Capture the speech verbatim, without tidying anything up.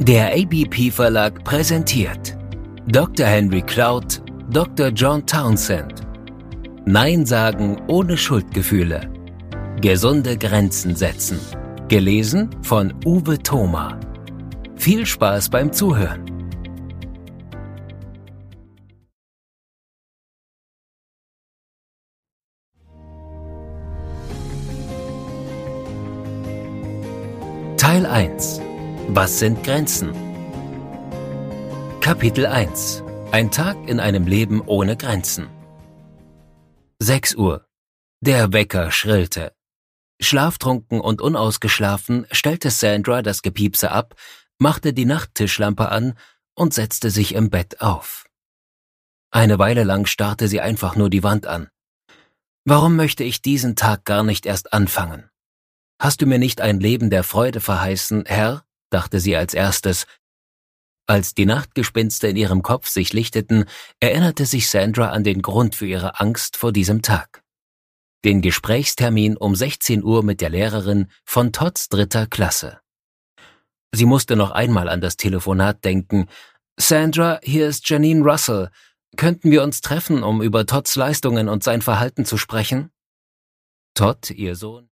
Der A B P Verlag präsentiert Doktor Henry Cloud, Doktor John Townsend. Nein sagen ohne Schuldgefühle. Gesunde Grenzen setzen. Gelesen von Uwe Thoma. Viel Spaß beim Zuhören. Teil eins. Was sind Grenzen? Kapitel eins. Ein Tag in einem Leben ohne Grenzen. sechs Uhr. Der Wecker schrillte. Schlaftrunken und unausgeschlafen stellte Sandra das Gepiepse ab, machte die Nachttischlampe an und setzte sich im Bett auf. Eine Weile lang starrte sie einfach nur die Wand an. Warum möchte ich diesen Tag gar nicht erst anfangen? Hast du mir nicht ein Leben der Freude verheißen, Herr? Dachte sie als erstes. Als die Nachtgespinste in ihrem Kopf sich lichteten, erinnerte sich Sandra an den Grund für ihre Angst vor diesem Tag. Den Gesprächstermin um sechzehn Uhr mit der Lehrerin von Todds dritter Klasse. Sie musste noch einmal an das Telefonat denken. »Sandra, hier ist Janine Russell. Könnten wir uns treffen, um über Todds Leistungen und sein Verhalten zu sprechen?« Todd, ihr Sohn,